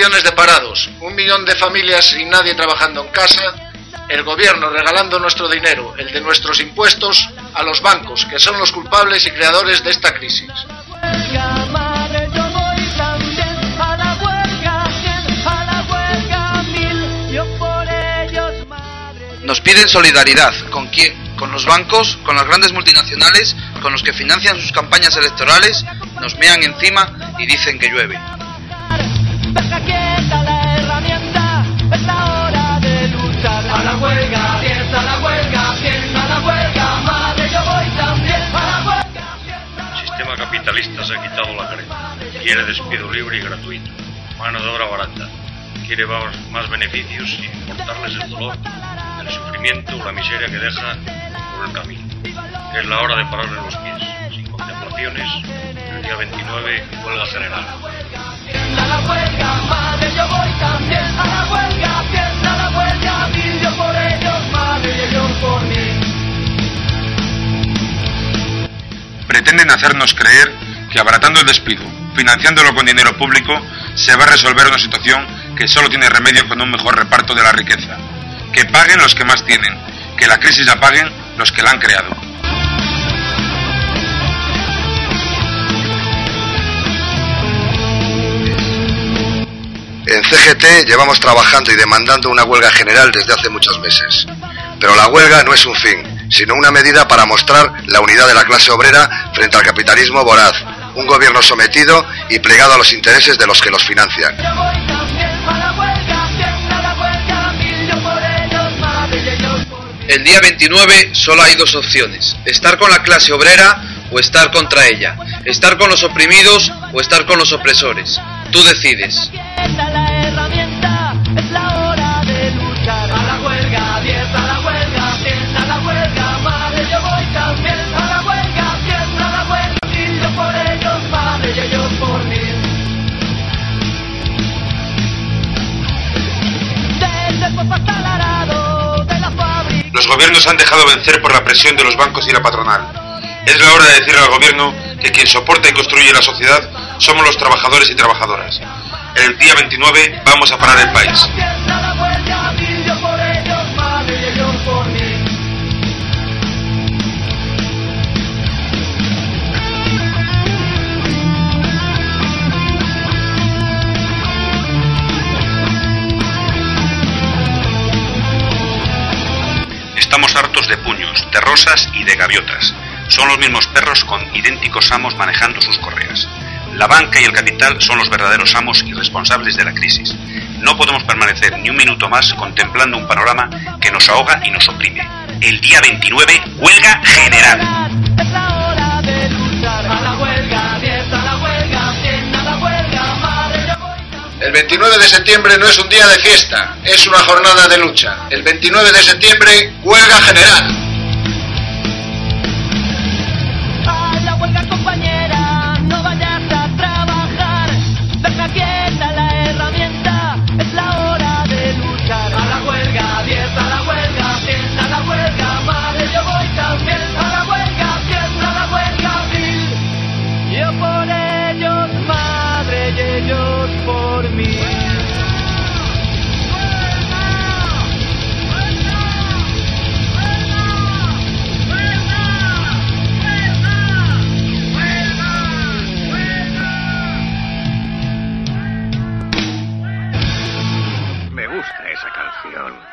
millones de parados, 1 millón de familias sin nadie trabajando en casa, el gobierno regalando nuestro dinero, el de nuestros impuestos, a los bancos, que son los culpables y creadores de esta crisis. Nos piden solidaridad. ¿Con quién? Con los bancos, con las grandes multinacionales, con los que financian sus campañas electorales, nos mean encima y dicen que llueve. El sistema capitalista se ha quitado la careta. Quiere despido libre y gratuito, mano de obra barata. Quiere más beneficios sin importarles el dolor, el sufrimiento o la miseria que deja por el camino. Es la hora de pararle los pies, sin contemplaciones. El día 29, huelga general. Pretenden hacernos creer que abaratando el despido, financiándolo con dinero público, se va a resolver una situación que solo tiene remedio con un mejor reparto de la riqueza. Que paguen los que más tienen, que la crisis la paguen los que la han creado. En CGT llevamos trabajando y demandando una huelga general desde hace muchos meses. Pero la huelga no es un fin, sino una medida para mostrar la unidad de la clase obrera frente al capitalismo voraz, un gobierno sometido y plegado a los intereses de los que los financian. El día 29 solo hay dos opciones: estar con la clase obrera o estar contra ella, estar con los oprimidos o estar con los opresores. Tú decides. Los gobiernos han dejado vencer por la presión de los bancos y la patronal. Es la hora de decirle al gobierno que quien soporta y construye la sociedad somos los trabajadores y trabajadoras. El día 29 vamos a parar el país. Estamos hartos de puños, de rosas y de gaviotas. Son los mismos perros con idénticos amos manejando sus correas. La banca y el capital son los verdaderos amos y responsables de la crisis. No podemos permanecer ni un minuto más contemplando un panorama que nos ahoga y nos oprime. El día 29, huelga general. El 29 de septiembre no es un día de fiesta, es una jornada de lucha. El 29 de septiembre, huelga general. Me gusta esa canción.